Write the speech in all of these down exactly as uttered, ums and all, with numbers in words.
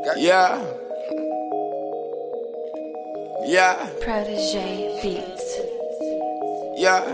Yeah. Yeah. Protege Beats. Yeah.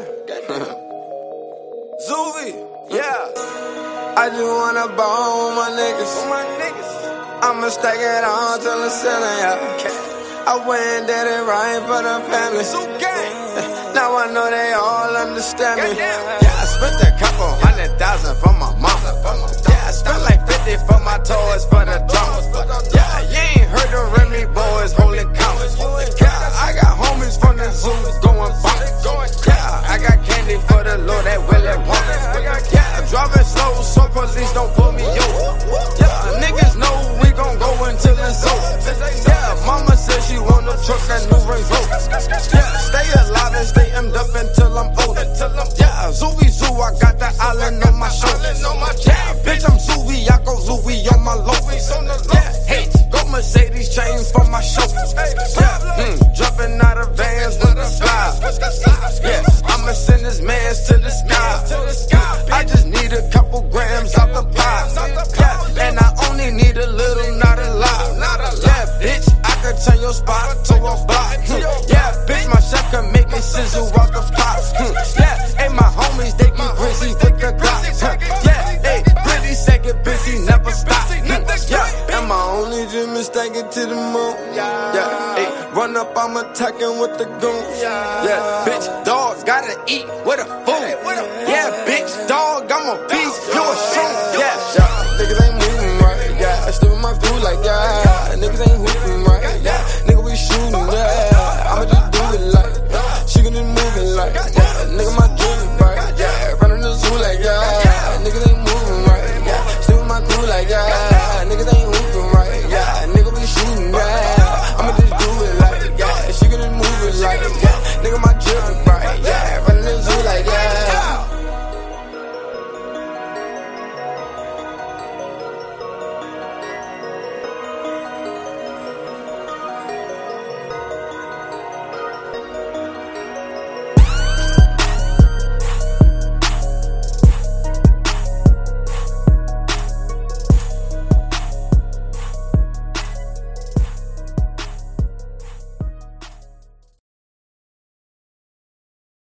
Zuby. Yeah. I just wanna ball with my niggas. I'ma stack it on till the ceiling, yeah. I went and did it right for the family. Now I know they all understand me. Yeah, I spent a couple hundred thousand for my mama. Yeah, I spent like fifty for my toys for the drama. Yeah, you ain't heard the Remy boys holding counters. Yeah, I got homies from the zoo going bonkers. Yeah, I got candy for the Lord that Willie Wonka. Yeah, driving slow so police don't pull me over. Yeah, niggas know we gon' go until it's over. Yeah, mama said she want no truck, that new Range Rover. Yeah, stay alive and stay emmed up until I'm older. Yeah, Zooey Zoo, I got the island on my shoulder. Yeah, bitch, I'm Zooey, I go Zooey on my logo. Yeah, hey, go Mercedes chains for my shoulders. Yeah, mm, jumping out of vans with the slide. Yeah, I'ma send this mans to the sky. I just need a couple grams out the pie. Yeah, and I only need a little, not a lot. Yeah, bitch, I could turn your spot to a block. Yeah, bitch, my chef can make me sizzle out the pot. Yeah, and my homies, they be busy with the Glock. Yeah, hey, pretty second busy, never stop. Yeah, and my only dream is taking to the moon. Yeah, hey, run up, I'm attacking with the goons. Yeah, bitch, dogs gotta eat with a fool. Yeah, bitch, dog, I'm a beast, you a shroom.